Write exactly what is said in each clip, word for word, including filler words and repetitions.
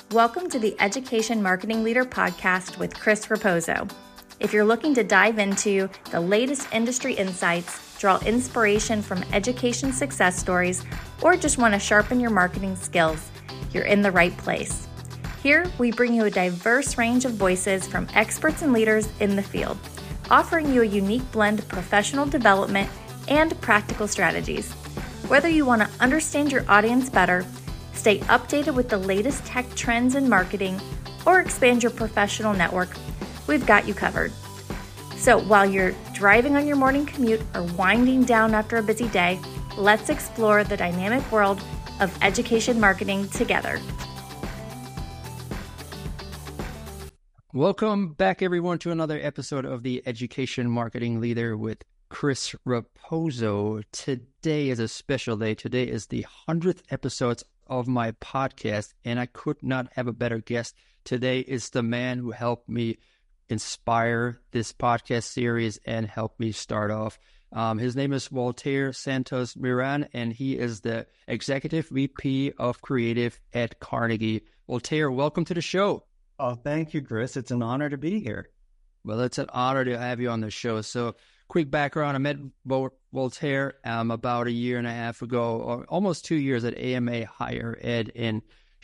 Welcome to the Education Marketing Leader podcast with Chris Raposo. If you're looking to dive into the latest industry insights, draw inspiration from education success stories, or just want to sharpen your marketing skills, you're in the right place. Here, we bring you a diverse range of voices from experts and leaders in the field, offering you a unique blend of professional development and practical strategies. Whether you want to understand your audience better, stay updated with the latest tech trends in marketing, or expand your professional network, we've got you covered. So while you're driving on your morning commute or winding down after a busy day, let's explore the dynamic world of education marketing together. Welcome back, everyone, to another episode of the Education Marketing Leader with Chris Raposo. Today is a special day. Today is the hundredth episode of my podcast, and I could not have a better guest. Today is the man who helped me inspire this podcast series and helped me start off. Um, his name is Walter Santos Miran, and he is the Executive V P of Creative at Carnegie. Walter, welcome to the show. Oh, thank you, Chris. It's an honor to be here. Well, it's an honor to have you on the show. So, quick background, I met Walter um, about a year and a half ago, or almost two years at A M A Higher Ed in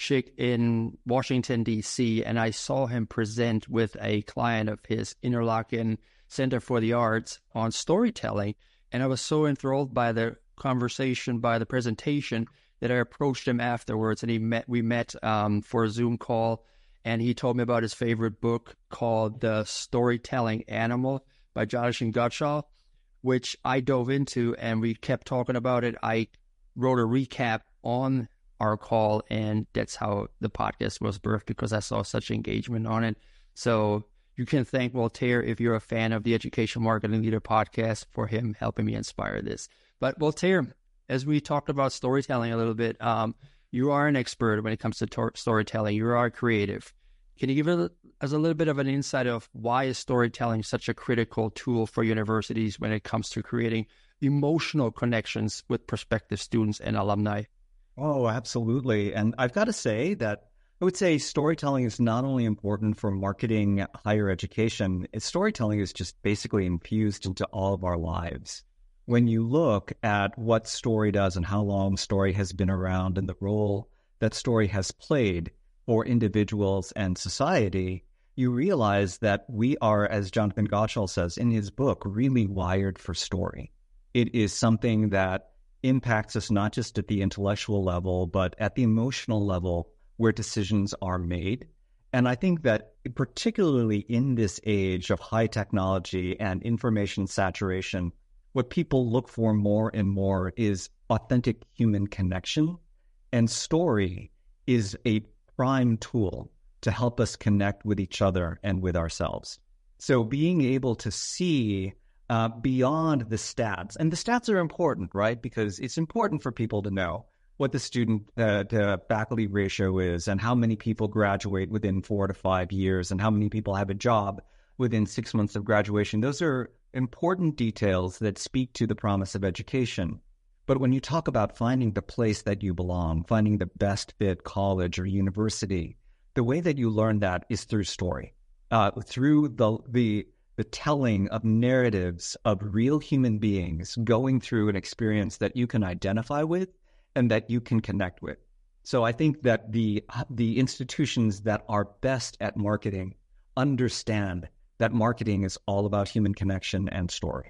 in Washington, D C, and I saw him present with a client of his, Interlochen Center for the Arts, on storytelling, and I was so enthralled by the conversation, by the presentation, that I approached him afterwards, and he met. we met um, for a Zoom call, and he told me about his favorite book called The Storytelling Animal by Jonathan Gottschall, which I dove into, and we kept talking about it. I wrote a recap on our call, and that's how the podcast was birthed, because I saw such engagement on it. So you can thank Walter if you're a fan of the Education Marketing Leader podcast for him helping me inspire this. But Walter, as we talked about storytelling a little bit, um, you are an expert when it comes to tor- storytelling. You are creative. Can you give us a little bit of an insight of why is storytelling such a critical tool for universities when it comes to creating emotional connections with prospective students and alumni? Oh, absolutely. And I've got to say that I would say storytelling is not only important for marketing higher education, it's, storytelling is just basically infused into all of our lives. When you look at what story does and how long story has been around and the role that story has played for individuals and society, you realize that we are, as Jonathan Gottschall says in his book, really wired for story. It is something that impacts us not just at the intellectual level, but at the emotional level where decisions are made. And I think that particularly in this age of high technology and information saturation, what people look for more and more is authentic human connection. And story is a prime tool to help us connect with each other and with ourselves. So being able to see uh, beyond the stats, and the stats are important, right? Because it's important for people to know what the student uh, to faculty ratio is and how many people graduate within four to five years and how many people have a job within six months of graduation. Those are important details that speak to the promise of education. But when you talk about finding the place that you belong, finding the best fit college or university, the way that you learn that is through story, uh, through the, the the telling of narratives of real human beings going through an experience that you can identify with and that you can connect with. So I think that the the institutions that are best at marketing understand that marketing is all about human connection and story.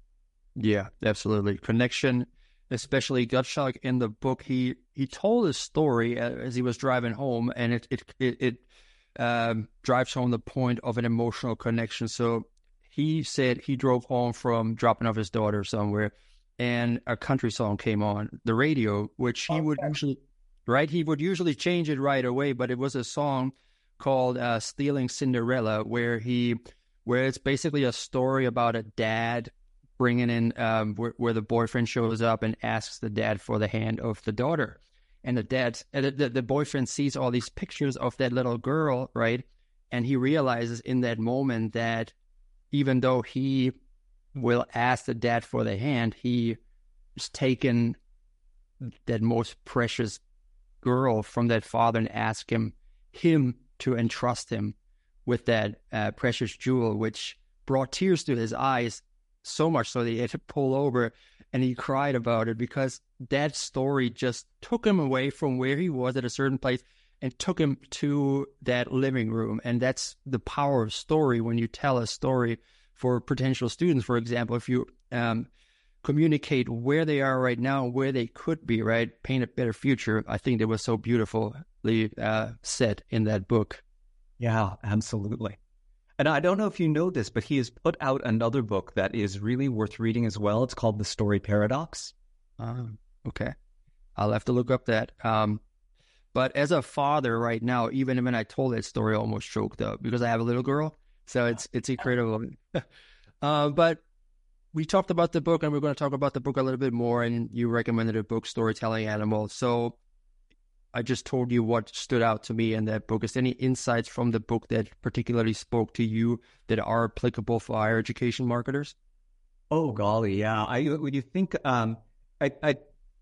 Yeah, absolutely. Connection. Especially Gottschalk in the book, he he told his story as he was driving home, and it it it, it um, drives home the point of an emotional connection. So he said he drove home from dropping off his daughter somewhere, and a country song came on the radio, which he would usually right he would usually change it right away, but it was a song called uh, "Stealing Cinderella," where he where it's basically a story about a dad bringing in um, where, where the boyfriend shows up and asks the dad for the hand of the daughter. And the dad, uh, the, the boyfriend sees all these pictures of that little girl, right? And he realizes in that moment that even though he will ask the dad for the hand, he has taken that most precious girl from that father and ask him him to entrust him with that uh, precious jewel, which brought tears to his eyes, so much so that he had to pull over and he cried about it, because that story just took him away from where he was at a certain place and took him to that living room. And that's the power of story when you tell a story for potential students. For example, if you um, communicate where they are right now, where they could be, right, paint a better future. I think that was so beautifully uh, said in that book. Yeah, absolutely. And I don't know if you know this, but he has put out another book that is really worth reading as well. It's called The Story Paradox. Uh, okay. I'll have to look up that. Um, but as a father right now, even when I told that story, I almost choked up because I have a little girl. So it's it's incredible. uh, but we talked about the book, and we're going to talk about the book a little bit more, and you recommended a book, Storytelling Animal. So I just told you what stood out to me in that book. Is there any insights from the book that particularly spoke to you that are applicable for higher education marketers? Oh, golly, yeah. I when you think, um, I, I,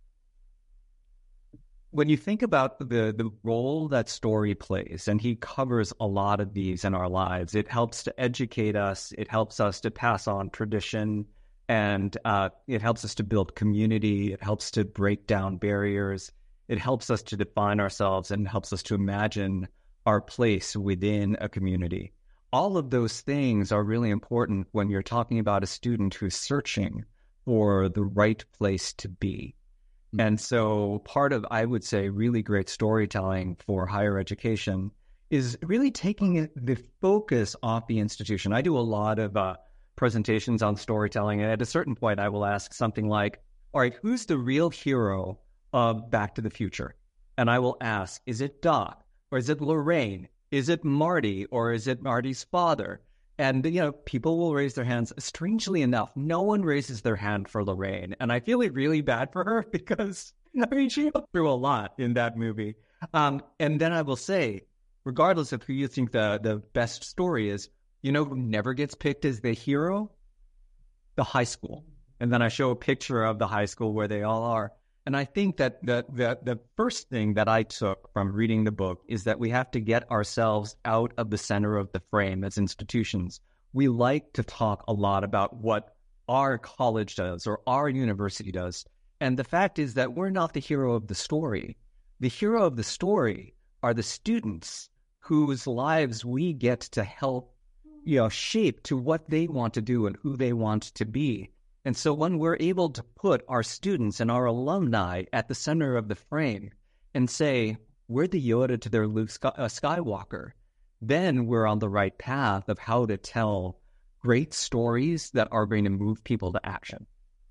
when you think about the the role that story plays, and he covers a lot of these in our lives, it helps to educate us. It helps us to pass on tradition, and uh, it helps us to build community. It helps to break down barriers. It helps us to define ourselves and helps us to imagine our place within a community. All of those things are really important when you're talking about a student who's searching for the right place to be. Mm-hmm. And so part of, I would say, really great storytelling for higher education is really taking the focus off the institution. I do a lot of uh, presentations on storytelling, and at a certain point I will ask something like, all right, who's the real hero of Back to the Future? And I will ask, is it Doc, or is it Lorraine? Is it Marty, or is it Marty's father? And, you know, people will raise their hands. Strangely enough, no one raises their hand for Lorraine. And I feel it really bad for her because, I mean, she went through a lot in that movie. Um, and then I will say, regardless of who you think the, the best story is, you know who never gets picked as the hero? The high school. And then I show a picture of the high school where they all are. And I think that the, the the first thing that I took from reading the book is that we have to get ourselves out of the center of the frame as institutions. We like to talk a lot about what our college does or our university does. And the fact is that we're not the hero of the story. The hero of the story are the students whose lives we get to help, you know, shape to what they want to do and who they want to be. And so when we're able to put our students and our alumni at the center of the frame and say, we're the Yoda to their Luke Sky- uh, Skywalker, then we're on the right path of how to tell great stories that are going to move people to action.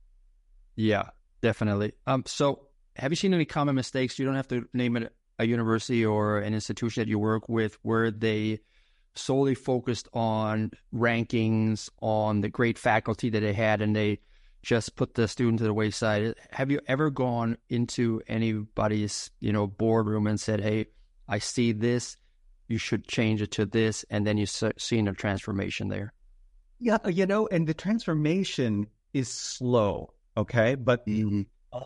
Yeah, definitely. Um, so have you seen any common mistakes? You don't have to name it a university or an institution that you work with where they solely focused on rankings, on the great faculty that they had, and they just put the student to the wayside. Have you ever gone into anybody's, you know, boardroom and said, hey, I see this, you should change it to this, and then you seen a transformation there? Yeah, you know, and the transformation is slow, okay? But mm-hmm.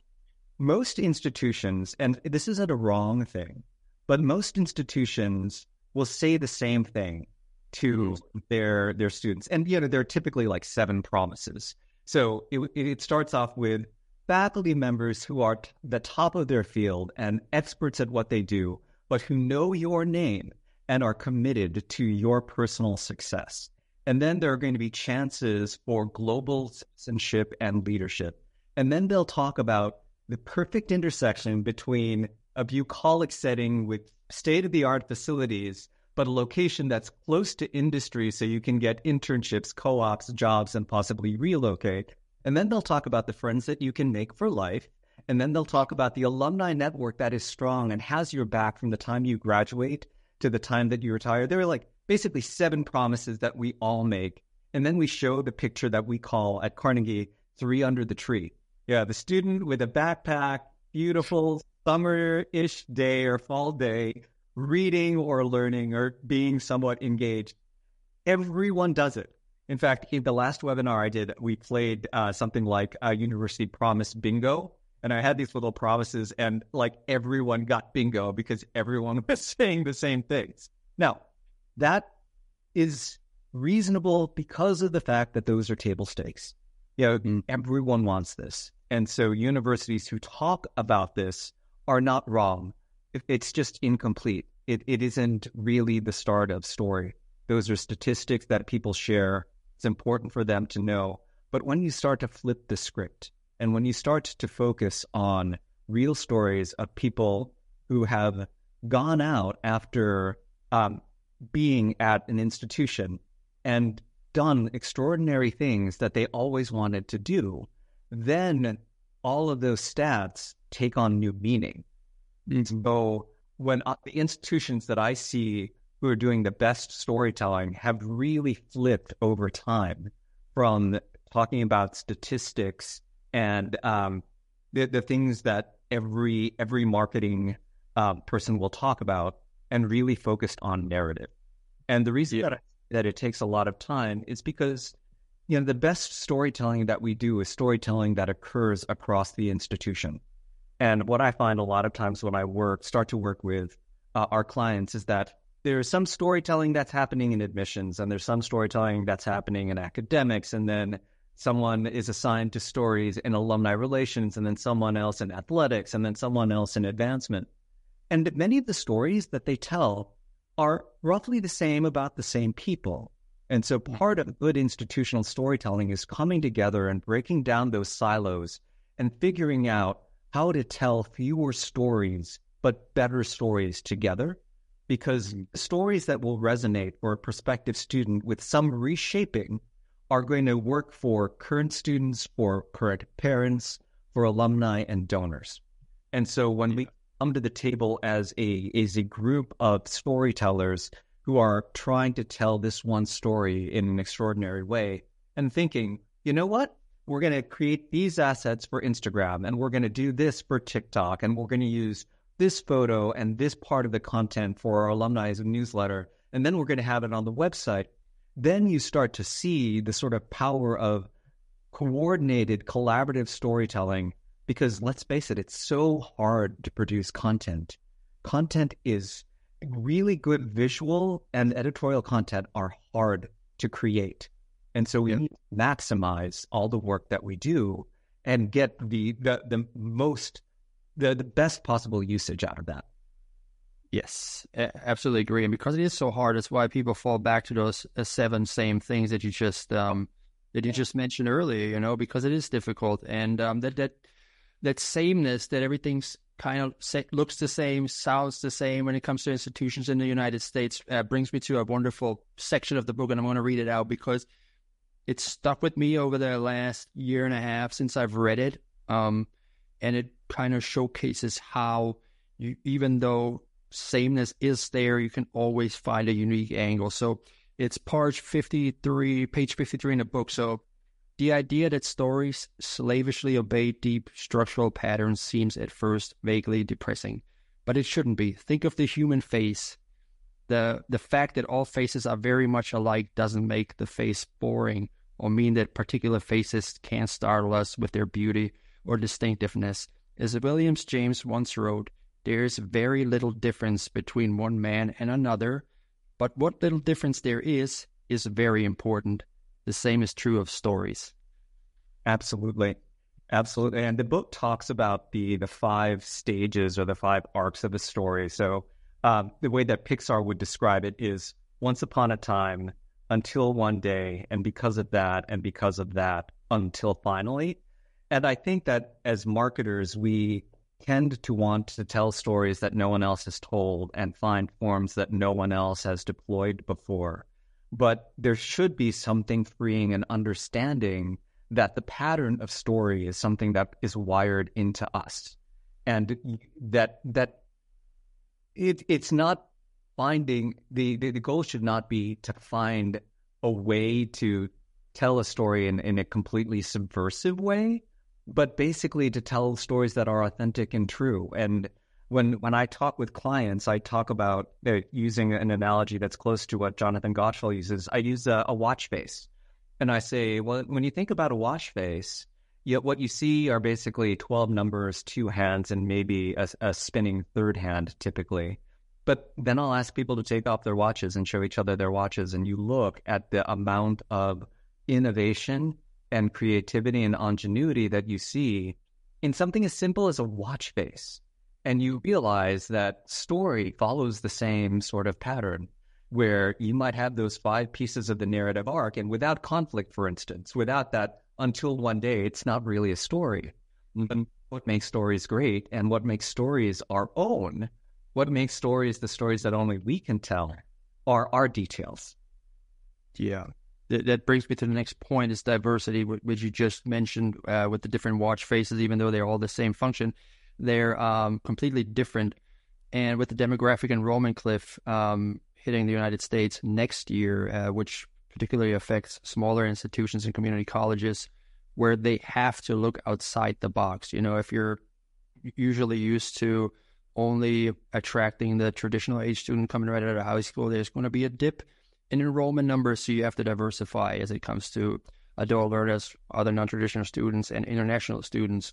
most institutions, and this isn't a wrong thing, but most institutions will say the same thing to mm-hmm. their their students. And, you know, there are typically like seven promises. So it, it starts off with faculty members who are t- the top of their field and experts at what they do, but who know your name and are committed to your personal success. And then there are going to be chances for global citizenship and leadership. And then they'll talk about the perfect intersection between a bucolic setting with state-of-the-art facilities, but a location that's close to industry so you can get internships, co-ops, jobs, and possibly relocate. And then they'll talk about the friends that you can make for life. And then they'll talk about the alumni network that is strong and has your back from the time you graduate to the time that you retire. There are like basically seven promises that we all make. And then we show the picture that we call at Carnegie, three under the tree. Yeah, the student with a backpack, beautiful summer-ish day or fall day, reading or learning or being somewhat engaged. Everyone does it. In fact, in the last webinar I did, we played uh, something like a University Promise Bingo. And I had these little promises, and like everyone got bingo because everyone was saying the same things. Now, that is reasonable because of the fact that those are table stakes. You know, mm-hmm. Everyone wants this. And so universities who talk about this are not wrong. It's just incomplete. It It isn't really the start of story. Those are statistics that people share. It's important for them to know. But when you start to flip the script, and when you start to focus on real stories of people who have gone out after um, being at an institution and done extraordinary things that they always wanted to do, then all of those stats take on new meaning. Mm-hmm. So when uh, the institutions that I see who are doing the best storytelling have really flipped over time from talking about statistics and um, the, the things that every every marketing um, person will talk about, and really focused on narrative. And the reason yeah. that, that it takes a lot of time is because, you know, the best storytelling that we do is storytelling that occurs across the institution. And what I find a lot of times when I work, start to work with uh, our clients is that there's some storytelling that's happening in admissions, and there's some storytelling that's happening in academics, and then someone is assigned to stories in alumni relations, and then someone else in athletics, and then someone else in advancement. And many of the stories that they tell are roughly the same about the same people. And so part of good institutional storytelling is coming together and breaking down those silos and figuring out how to tell fewer stories, but better stories together. Because stories that will resonate for a prospective student with some reshaping are going to work for current students, for current parents, for alumni and donors. And so when we come to the table as a, as a group of storytellers who are trying to tell this one story in an extraordinary way and thinking, you know what? We're going to create these assets for Instagram, and we're going to do this for TikTok, and we're going to use this photo and this part of the content for our alumni as a newsletter, and then we're going to have it on the website. Then you start to see the sort of power of coordinated, collaborative storytelling, because let's face it, it's so hard to produce content. Content is really good. Visual and editorial content are hard to create. And so we yeah. need to maximize all the work that we do and get the the, the most The, the best possible usage out of that. Yes, absolutely agree. And because it is so hard, that's why people fall back to those uh, seven same things that you just um, that you just mentioned earlier. You know, because it is difficult, and um, that that that sameness, that everything's kind of se- looks the same, sounds the same when it comes to institutions in the United States, uh, brings me to a wonderful section of the book, and I'm going to read it out because it's stuck with me over the last year and a half since I've read it. Um, And it kind of showcases how, you, even though sameness is there, you can always find a unique angle. So it's page fifty-three, page fifty-three in the book. So the idea that stories slavishly obey deep structural patterns seems at first vaguely depressing, but it shouldn't be. Think of the human face. The the fact that all faces are very much alike doesn't make the face boring or mean that particular faces can't startle us with their beauty or distinctiveness. As Williams James once wrote, there is very little difference between one man and another, but what little difference there is, is very important. The same is true of stories. Absolutely. Absolutely. And the book talks about the the five stages or the five arcs of a story. So um, the way that Pixar would describe it is once upon a time, until one day, and because of that, and because of that, until finally. And I think that as marketers, we tend to want to tell stories that no one else has told and find forms that no one else has deployed before. But there should be something freeing and understanding that the pattern of story is something that is wired into us. And that that it it's not finding, the, the, the goal should not be to find a way to tell a story in, in a completely subversive way, but basically to tell stories that are authentic and true. And when when I talk with clients, I talk about uh, using an analogy that's close to what Jonathan Gottschall uses. I use a, a watch face. And I say, well, when you think about a watch face, Yet what you see are basically twelve numbers, two hands, and maybe a, a spinning third hand typically. But then I'll ask people to take off their watches and show each other their watches, and you look at the amount of innovation and creativity and ingenuity that you see in something as simple as a watch face. And you realize that story follows the same sort of pattern, where you might have those five pieces of the narrative arc, and without conflict, for instance, without that until one day, it's not really a story. And what makes stories great and what makes stories our own, what makes stories the stories that only we can tell, are our details. Yeah. That, that brings me to the next point, is diversity, which you just mentioned uh, with the different watch faces. Even though they're all the same function, they're um, completely different. And with the demographic enrollment cliff um, hitting the United States next year, uh, which particularly affects smaller institutions and community colleges, where they have to look outside the box. You know, if you're usually used to only attracting the traditional age student coming right out of high school, there's going to be a dip in enrollment numbers, so you have to diversify as it comes to adult learners, other non-traditional students, and international students.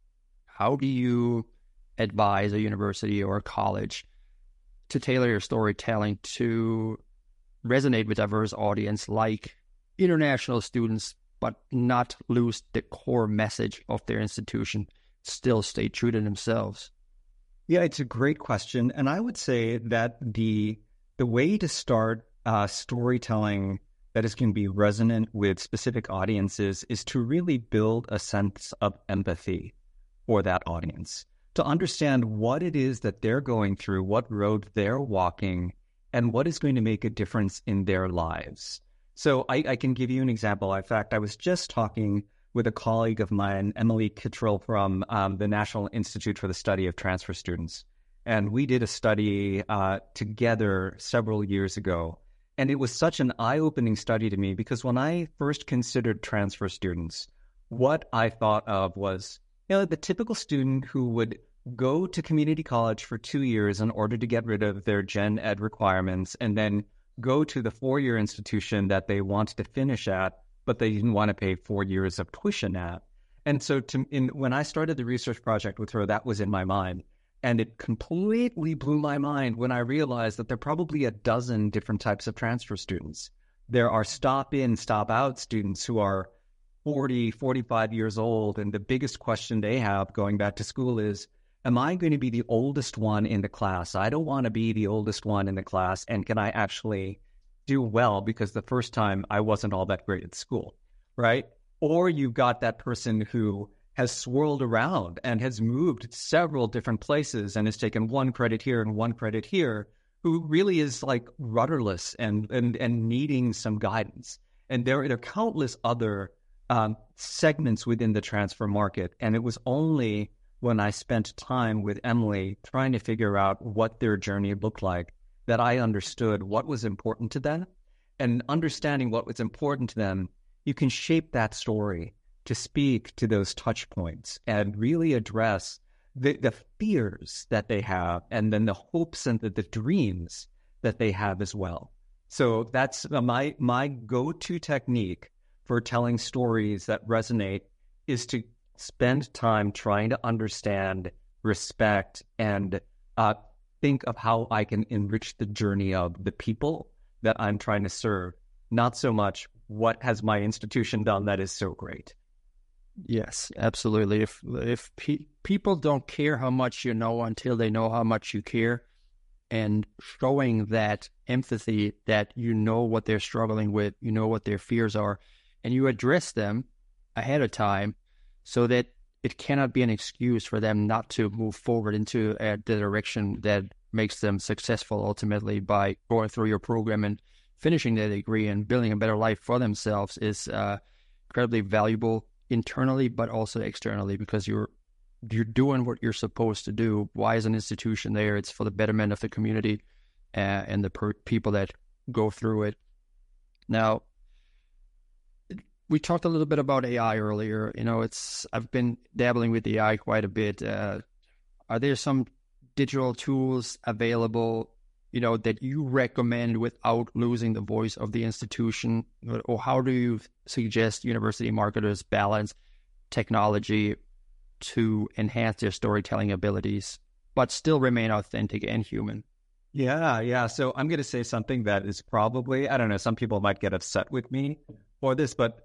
How do you advise a university or a college to tailor your storytelling to resonate with diverse audience like international students, but not lose the core message of their institution, still stay true to themselves? Yeah, it's a great question. And I would say that the the way to start uh, storytelling that is going to be resonant with specific audiences is to really build a sense of empathy for that audience, to understand what it is that they're going through, what road they're walking, and what is going to make a difference in their lives. So I, I can give you an example. In fact, I was just talking with a colleague of mine, Emily Kittrell from um, the National Institute for the Study of Transfer Students. And we did a study uh, together several years ago. And it was such an eye-opening study to me, because when I first considered transfer students, what I thought of was, you know, the typical student who would go to community college for two years in order to get rid of their gen ed requirements, and then go to the four-year institution that they wanted to finish at, but they didn't want to pay four years of tuition at. And so to, in, when I started the research project with her, that was in my mind. And it completely blew my mind when I realized that there are probably a dozen different types of transfer students. There are stop-in, stop-out students who are forty, forty-five years old, and the biggest question they have going back to school is, am I going to be the oldest one in the class? I don't want to be the oldest one in the class, and can I actually do well because the first time I wasn't all that great at school, right? Or you've got that person who has swirled around and has moved several different places and has taken one credit here and one credit here, who really is like rudderless and and, and needing some guidance. And there, there are countless other um, segments within the transfer market. And it was only when I spent time with Emily trying to figure out what their journey looked like that I understood what was important to them. And understanding what was important to them, you can shape that story to speak to those touch points and really address the, the fears that they have, and then the hopes and the, the dreams that they have as well. So that's my my go-to technique for telling stories that resonate, is to spend time trying to understand, respect, and uh, think of how I can enrich the journey of the people that I'm trying to serve, not so much what has my institution done that is so great. Yes, absolutely. If if pe- people don't care how much you know until they know how much you care, and showing that empathy, that you know what they're struggling with, you know what their fears are, and you address them ahead of time so that it cannot be an excuse for them not to move forward into uh, the direction that makes them successful ultimately by going through your program and finishing their degree and building a better life for themselves, is uh, incredibly valuable internally, but also externally, because you're you're doing what you're supposed to do. Why is an institution there? It's for the betterment of the community uh, and the per- people that go through it. Now, we talked a little bit about A I earlier. You know, it's I've been dabbling with A I quite a bit. Uh, are there some digital tools available, you know, that you recommend without losing the voice of the institution? Or how do you suggest university marketers balance technology to enhance their storytelling abilities, but still remain authentic and human? Yeah, yeah. So I'm going to say something that is probably, I don't know, some people might get upset with me for this, but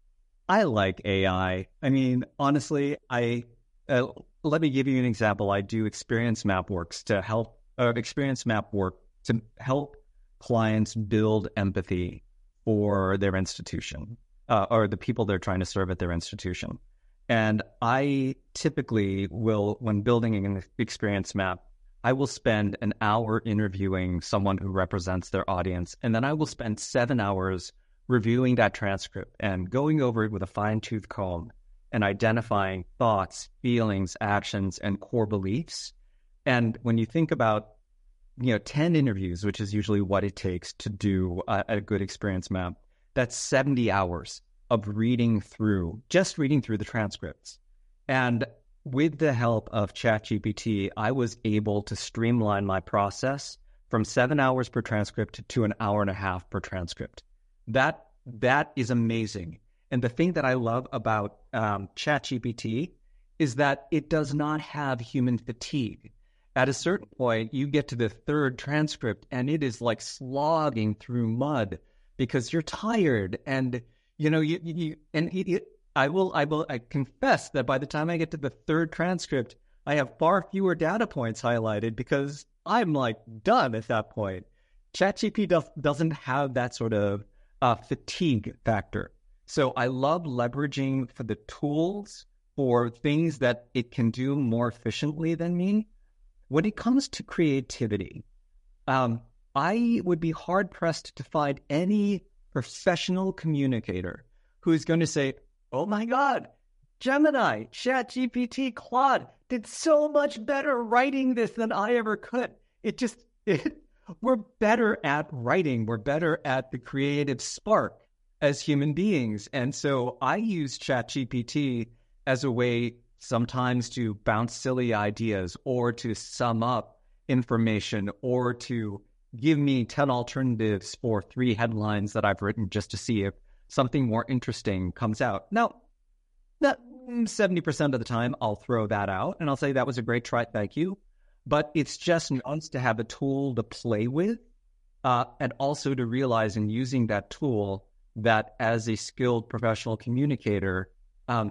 I like A I. I mean, honestly, I uh, let me give you an example. I do experience map works to help, uh, experience map work to help clients build empathy for their institution uh, or the people they're trying to serve at their institution. And I typically will, when building an experience map, I will spend an hour interviewing someone who represents their audience, and then I will spend seven hours reviewing that transcript and going over it with a fine-tooth comb and identifying thoughts, feelings, actions, and core beliefs. And when you think about, you know, ten interviews, which is usually what it takes to do a, a good experience map, that's seventy hours of reading through, just reading through the transcripts. And with the help of ChatGPT, I was able to streamline my process from seven hours per transcript to an hour and a half per transcript. That that is amazing. And the thing that I love about um, ChatGPT is that it does not have human fatigue. At a certain point, you get to the third transcript and it is like slogging through mud because you're tired. And, you know, you, you and it, it, I will, I will, I confess that by the time I get to the third transcript, I have far fewer data points highlighted because I'm like done at that point. ChatGPT does, doesn't have that sort of uh, fatigue factor. So I love leveraging for the tools for things that it can do more efficiently than me. When it comes to creativity, um, I would be hard pressed to find any professional communicator who is going to say, oh my God, Gemini, ChatGPT, Claude did so much better writing this than I ever could. It just, it, we're better at writing. We're better at the creative spark as human beings. And so I use ChatGPT as a way sometimes to bounce silly ideas or to sum up information or to give me ten alternatives for three headlines that I've written just to see if something more interesting comes out. Now, that seventy percent of the time, I'll throw that out and I'll say that was a great try, thank you. But it's just nice to have a tool to play with uh, and also to realize in using that tool that as a skilled professional communicator, um,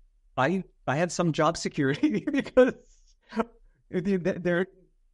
I I have some job security because there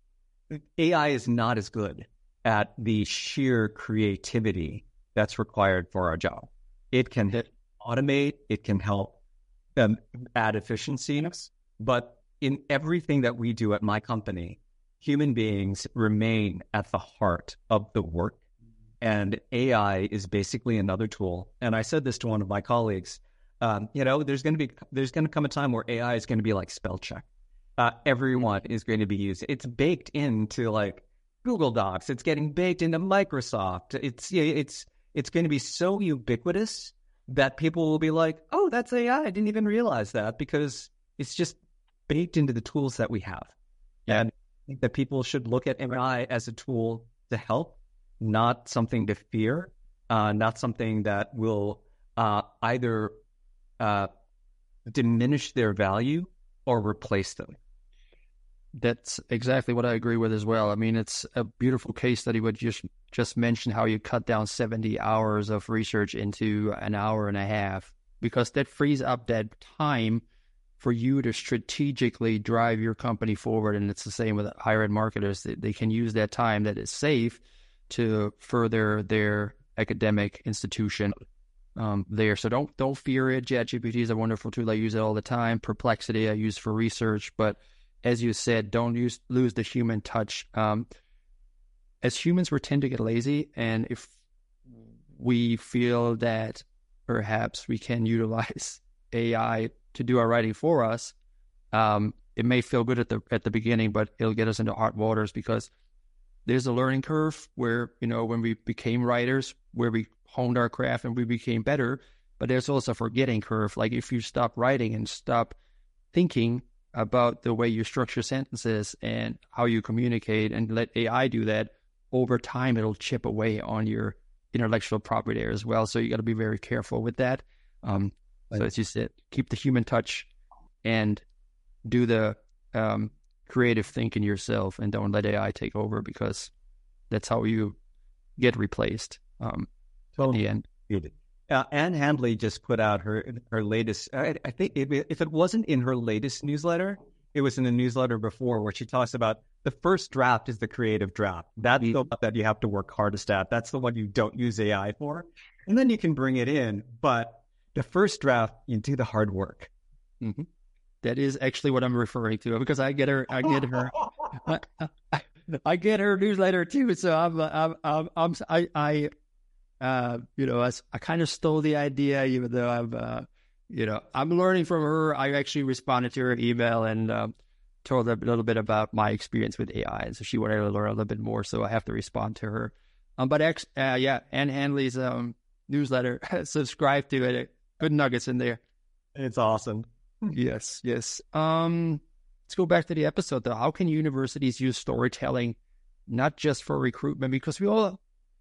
A I is not as good at the sheer creativity that's required for our job. It can automate, it can help um, add efficiencies, but in everything that we do at my company, human beings remain at the heart of the work, and A I is basically another tool. And I said this to one of my colleagues. Um, you know, there's going to be there's going to come a time where A I is going to be like spell check. Uh, everyone is going to be used. It's baked into like Google Docs. It's getting baked into Microsoft. It's it's it's going to be so ubiquitous that people will be like, "Oh, that's A I. I didn't even realize that," because it's just baked into the tools that we have. Yeah. And I think that people should look at A I as a tool to help, not something to fear, uh, not something that will uh, either Uh, diminish their value or replace them. That's exactly what I agree with as well. I mean, it's a beautiful case study would just just mention how you cut down seventy hours of research into an hour and a half, because that frees up that time for you to strategically drive your company forward. And it's the same with higher ed marketers. They, they can use that time that is safe to further their academic institution Um, there. So don't don't fear it. ChatGPT is a wonderful tool. I use it all the time. Perplexity I use for research. But as you said, don't use lose the human touch. Um, as humans, we tend to get lazy. And if we feel that perhaps we can utilize A I to do our writing for us, um, it may feel good at the at the beginning, but it'll get us into hot waters, because there's a learning curve where, you know, when we became writers, where we honed our craft and we became better, but there's also a forgetting curve. Like if you stop writing and stop thinking about the way you structure sentences and how you communicate and let A I do that, over time it'll chip away on your intellectual property there as well. So you got to be very careful with that. Um, So as you said, keep the human touch and do the um, creative thinking yourself, and don't let A I take over, because that's how you get replaced um, at the end. Uh, Anne Handley just put out her her latest. I, I think if it, if it wasn't in her latest newsletter, it was in the newsletter before, where she talks about the first draft is the creative draft. That's mm-hmm. the one that you have to work hardest at. That's the one you don't use A I for, and then you can bring it in. But the first draft, you do the hard work. Mm-hmm. That is actually what I'm referring to, because I get her. I get her. I, I, I get her newsletter too. So I'm. I'm. I'm. I'm I. I Uh, you know, I, I kind of stole the idea, even though I'm, uh, you know, I'm learning from her. I actually responded to her email and um, told her a little bit about my experience with A I. And so she wanted to learn a little bit more, so I have to respond to her. Um, but ex- uh, yeah, Anne Handley's um, newsletter, subscribe to it. Good nuggets in there. It's awesome. Yes, yes. Um, let's go back to the episode, though. How can universities use storytelling, not just for recruitment? Because we all...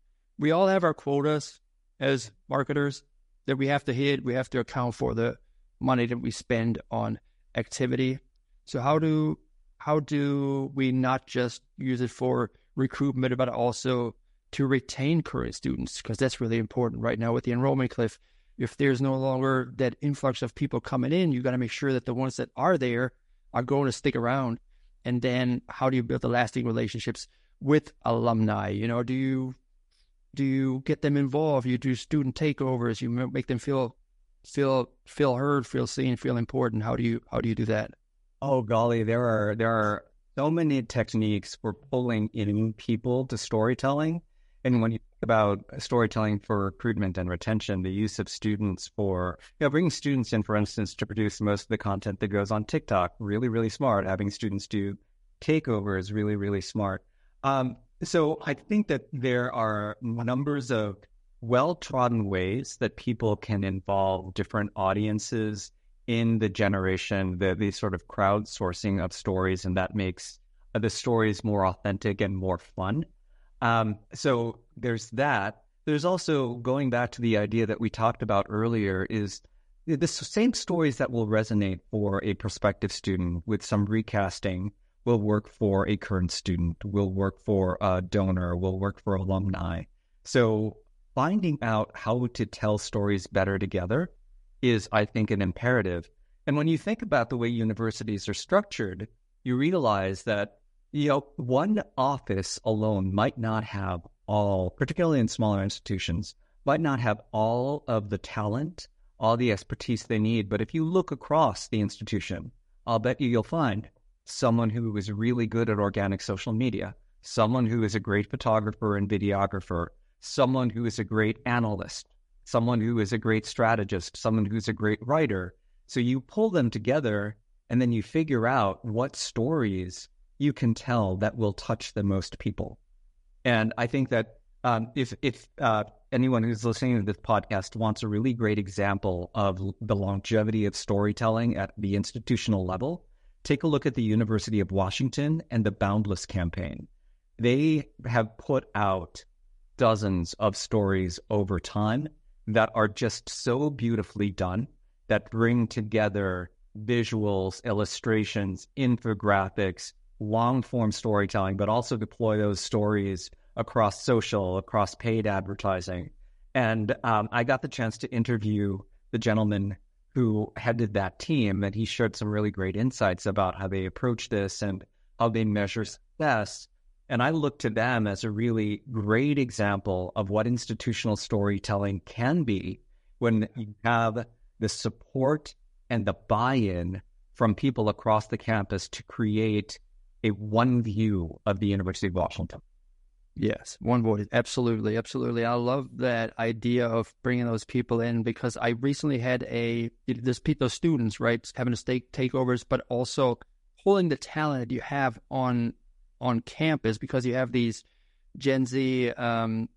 We all have our quotas as marketers that we have to hit. We have to account for the money that we spend on activity. So how do how do we not just use it for recruitment, but also to retain current students? Because that's really important right now with the enrollment cliff. If there's no longer that influx of people coming in, you got to make sure that the ones that are there are going to stick around. And then how do you build the lasting relationships with alumni? You know, do you... Do you get them involved? You do student takeovers. You make them feel, feel, feel heard, feel seen, feel important. How do you, how do you do that? Oh golly, there are there are so many techniques for pulling in people to storytelling. And when you think about storytelling for recruitment and retention, the use of students for, you know, bringing students in, for instance, to produce most of the content that goes on TikTok, really, really smart. Having students do takeovers, really, really smart. Um, So I think that there are numbers of well-trodden ways that people can involve different audiences in the generation, the, the sort of crowdsourcing of stories, and that makes the stories more authentic and more fun. Um, so there's that. There's also, going back to the idea that we talked about earlier, is the same stories that will resonate for a prospective student with some recasting will work for a current student, will work for a donor, will work for alumni. So finding out how to tell stories better together is, I think, an imperative. And when you think about the way universities are structured, you realize that, you know, one office alone might not have all, particularly in smaller institutions, might not have all of the talent, all the expertise they need. But if you look across the institution, I'll bet you you'll find someone who is really good at organic social media, someone who is a great photographer and videographer, someone who is a great analyst, someone who is a great strategist, someone who's a great writer. So you pull them together, and then you figure out what stories you can tell that will touch the most people. And I think that um, if if uh, anyone who's listening to this podcast wants a really great example of the longevity of storytelling at the institutional level, take a look at the University of Washington and the Boundless campaign. They have put out dozens of stories over time that are just so beautifully done, that bring together visuals, illustrations, infographics, long-form storytelling, but also deploy those stories across social, across paid advertising. And um, I got the chance to interview the gentleman who headed that team, and he shared some really great insights about how they approach this and how they measure success. And I look to them as a really great example of what institutional storytelling can be when you have the support and the buy-in from people across the campus to create a one view of the University of Washington. Yes, one voice. Absolutely, absolutely. I love that idea of bringing those people in, because I recently had a, there's those students, right, having to stake takeovers, but also pulling the talent that you have on on campus, because you have these Gen Z um,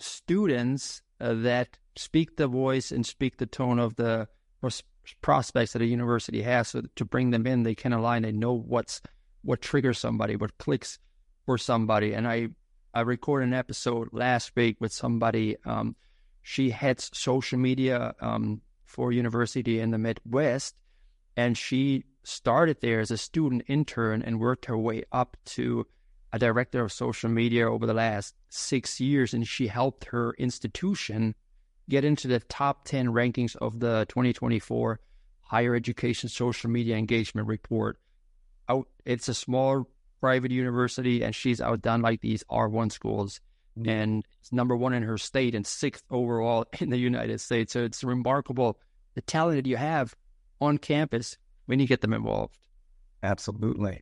students uh, that speak the voice and speak the tone of the pros- prospects that a university has. So to bring them in, they can align. They know what's what triggers somebody, what clicks for somebody. And I I recorded an episode last week with somebody. Um, she heads social media um, for a university in the Midwest. And she started there as a student intern and worked her way up to a director of social media over the last six years. And she helped her institution get into the top ten rankings of the twenty twenty-four Higher Education Social Media Engagement Report. Out, it's a small private university, and she's outdone like these R one schools. Mm-hmm. And it's number one in her state and sixth overall in the United States. So it's remarkable the talent that you have on campus when you get them involved. Absolutely.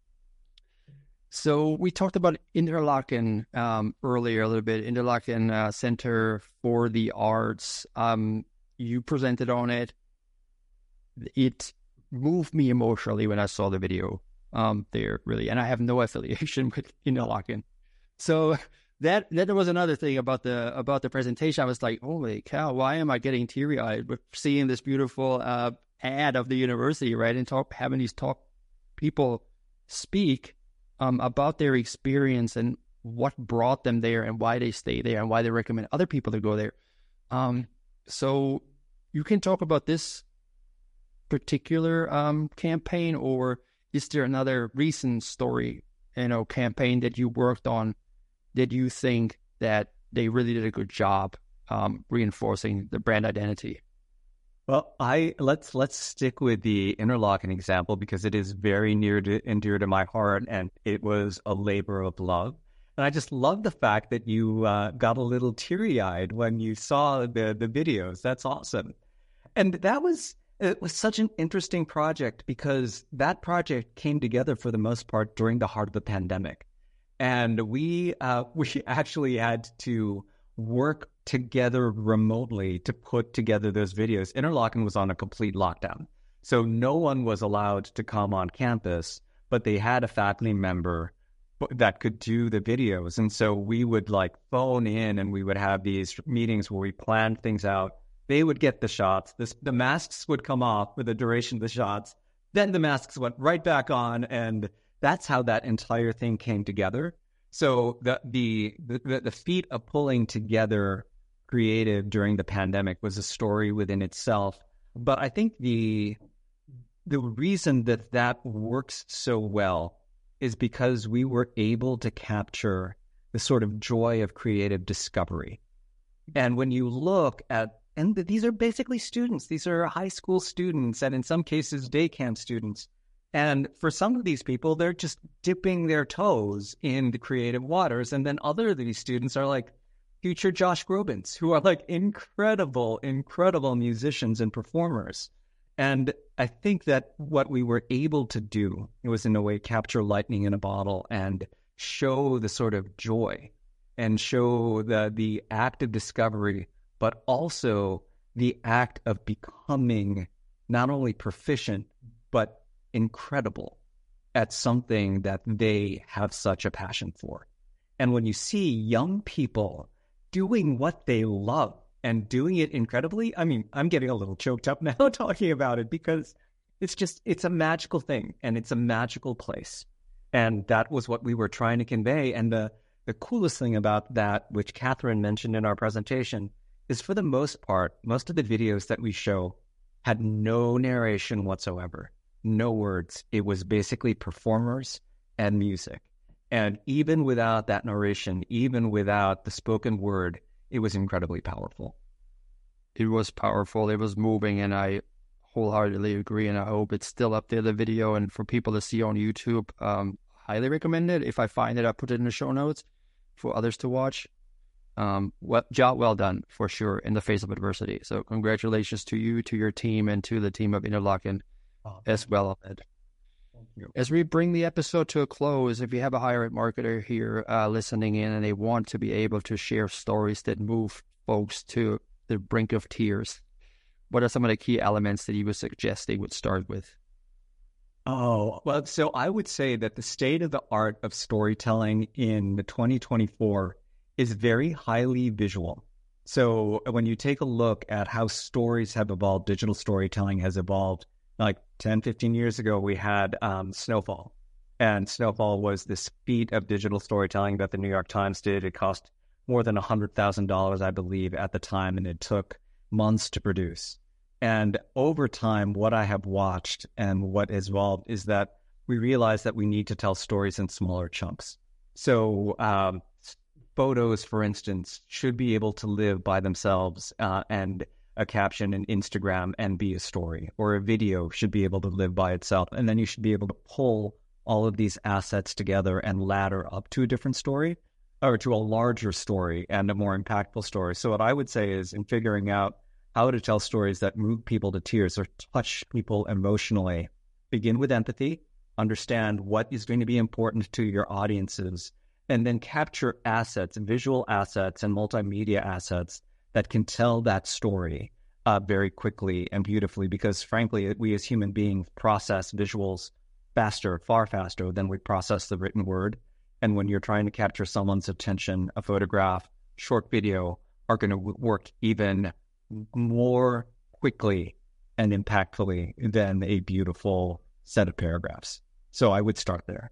So we talked about Interlochen um, earlier a little bit, Interlochen uh, Center for the Arts. Um, you presented on it. It moved me emotionally when I saw the video um, there, really. And I have no affiliation with Interlochen. So that that was another thing about the about the presentation. I was like, holy cow, why am I getting teary-eyed with seeing this beautiful uh, ad of the university, right? And talk having these talk people speak Um, about their experience and what brought them there and why they stay there and why they recommend other people to go there. Um, so you can talk about this particular um, campaign, or is there another recent story, you know, campaign that you worked on that you think that they really did a good job um, reinforcing the brand identity? Well, I let's let's stick with the Interlochen example because it is very near to and dear to my heart, and it was a labor of love. And I just love the fact that you uh, got a little teary-eyed when you saw the the videos. That's awesome. And that was it was such an interesting project because that project came together for the most part during the heart of the pandemic, and we uh, we actually had to work together remotely to put together those videos. Interlochen was on a complete lockdown. So no one was allowed to come on campus, but they had a faculty member that could do the videos. And so we would like phone in and we would have these meetings where we planned things out. They would get the shots. This, the masks would come off for the duration of the shots. Then the masks went right back on. And that's how that entire thing came together. So the the the, the feat of pulling together creative during the pandemic was a story within itself. But I think the the reason that that works so well is because we were able to capture the sort of joy of creative discovery. And when you look at, and these are basically students, these are high school students, and in some cases day camp students. And for some of these people, they're just dipping their toes in the creative waters. And then other of these students are like future Josh Grobens, who are like incredible, incredible musicians and performers. And I think that what we were able to do, it was in a way capture lightning in a bottle and show the sort of joy and show the, the act of discovery, but also the act of becoming not only proficient, but incredible at something that they have such a passion for. And when you see young people doing what they love and doing it incredibly, I mean, I'm getting a little choked up now talking about it because it's just, it's a magical thing and it's a magical place. And that was what we were trying to convey. And the, the coolest thing about that, which Catherine mentioned in our presentation, is for the most part, most of the videos that we show had no narration whatsoever. No words. It was basically performers and music. And even without that narration, even without the spoken word, it was incredibly powerful. It was powerful. It was moving, and I wholeheartedly agree. And I hope it's still up there, the video, and for people to see on YouTube. Um, highly recommend it. If I find it, I'll put it in the show notes for others to watch. Um, well, job well done for sure in the face of adversity. So congratulations to you, to your team, and to the team of Interlochen. Oh, as well, Ed. Thank you. As we bring the episode to a close, if you have a higher ed marketer here uh, listening in and they want to be able to share stories that move folks to the brink of tears, what are some of the key elements that you would suggest they would start with? Oh, well, so I would say that the state of the art of storytelling in the twenty twenty-four is very highly visual. So when you take a look at how stories have evolved, digital storytelling has evolved. Like ten, fifteen years ago, we had um, Snowfall. And Snowfall was this feat of digital storytelling that the New York Times did. It cost more than one hundred thousand dollars, I believe, at the time, and it took months to produce. And over time, what I have watched and what has evolved is that we realize that we need to tell stories in smaller chunks. So um, photos, for instance, should be able to live by themselves uh, and a caption in Instagram and be a story, or a video should be able to live by itself. And then you should be able to pull all of these assets together and ladder up to a different story, or to a larger story and a more impactful story. So what I would say is, in figuring out how to tell stories that move people to tears or touch people emotionally, begin with empathy, understand what is going to be important to your audiences, and then capture assets, visual assets and multimedia assets that can tell that story uh, very quickly and beautifully. Because frankly, we as human beings process visuals faster, far faster than we process the written word. And when you're trying to capture someone's attention, a photograph, short video are going to w- work even more quickly and impactfully than a beautiful set of paragraphs. So I would start there.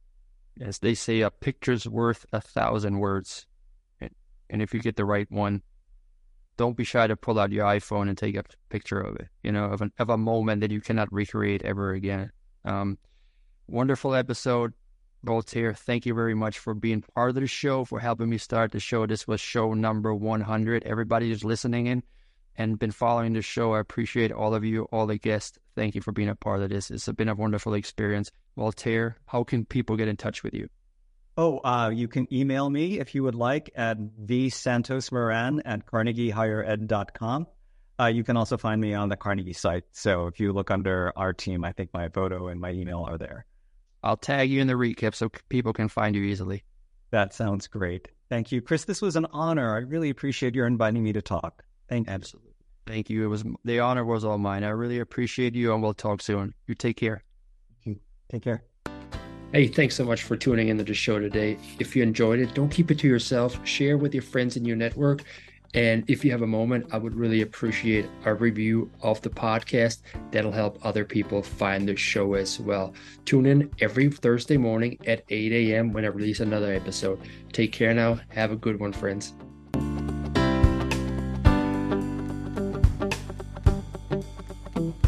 As they say, a picture's worth a thousand words. And, and if you get the right one, don't be shy to pull out your iPhone and take a picture of it, you know, of, an, of a moment that you cannot recreate ever again. Um, wonderful episode, Voltaire. Thank you very much for being part of the show, for helping me start the show. This was show number one hundred. Everybody who's listening in and been following the show, I appreciate all of you, all the guests. Thank you for being a part of this. It's been a wonderful experience. Voltaire, how can people get in touch with you? Oh, uh, you can email me if you would like at vsantosmoran at carnegie higher ed dot com. Uh, you can also find me on the Carnegie site. So if you look under our team, I think my photo and my email are there. I'll tag you in the recap so people can find you easily. That sounds great. Thank you, Chris. This was an honor. I really appreciate your inviting me to talk. Thank you. Absolutely. Thank you. It was the honor was all mine. I really appreciate you, and we'll talk soon. You take care. Take care. Hey, thanks so much for tuning into the show today. If you enjoyed it, don't keep it to yourself. Share with your friends in your network. And if you have a moment, I would really appreciate a review of the podcast. That'll help other people find the show as well. Tune in every Thursday morning at eight a.m. when I release another episode. Take care now. Have a good one, friends. Thank you.